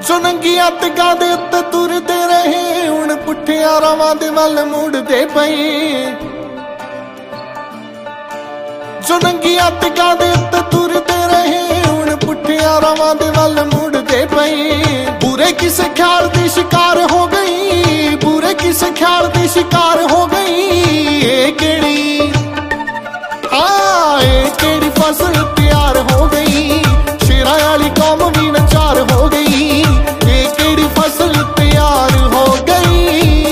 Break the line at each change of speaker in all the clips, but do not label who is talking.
जो नंगिया तिगां दे उत्ते तुरदे रहे हुण पुठिया रावां दे वल मुड़दे पए जो नंगिया तिगां दे उत्ते तुरदे रहे हुण पुठिया रावां दे वल मुड़दे पए बुरे किसे ख्याल दी शिकार हो गई बुरे किसे ख्याल दी शिकार हो गई ये केड़ी हाँ ये केड़ी फसल तैयार हो गई शेरां वाली कौम भी नचार हो गई ये केड़ी फसल तैयार हो गई।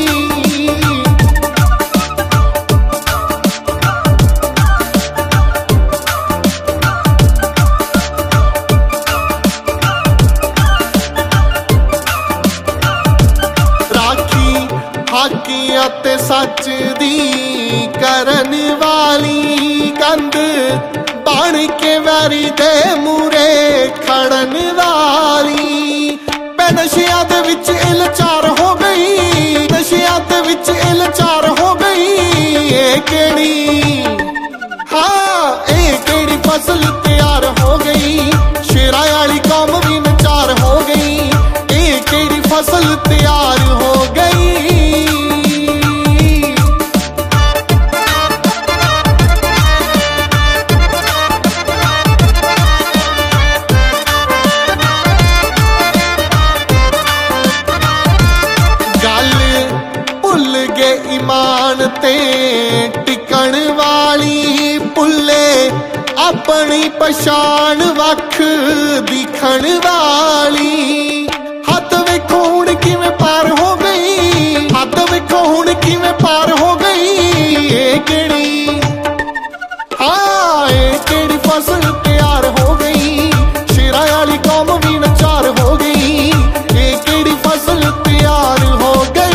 राखी हाकियां ते सच दी करन वाली कंध बन के वैरी दे मूरे खड़न वाली मैं नशिया दे विच इलचार हो गई नशिया दे विच इलचार हो गई ये केड़ी हाँ ये केड़ी फसल तैयार हो गई शेरां वाली कौम भी नचार हो गई ये केड़ी फसल तैयार हो गई। ईमान ते टिकण वाली भुले अपनी पछाण वख दिखण वाली हद वेखो हुण किवें पार हो गई हद वेखो हुण किवें पार हो गई ये केड़ी हाँ ये केड़ी फसल तैयार हो गई शेरां वाली कौम भी नचार हो गई ये केड़ी फसल तैयार हो गई।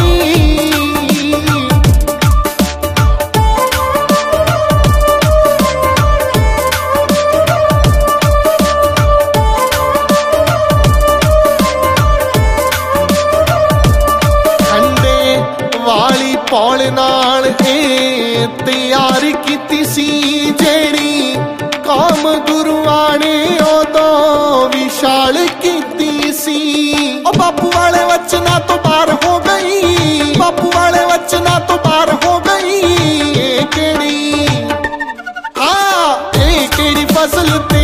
पौल नाल ए तैयार कीती सी जेड़ी कौम गुरुआं ने उदों विशाल कीती सी ओ बापू वाले वचना तो पार हो गई बापू वाले वचना तो पार हो गई ये केड़ी हाँ ये केड़ी फसल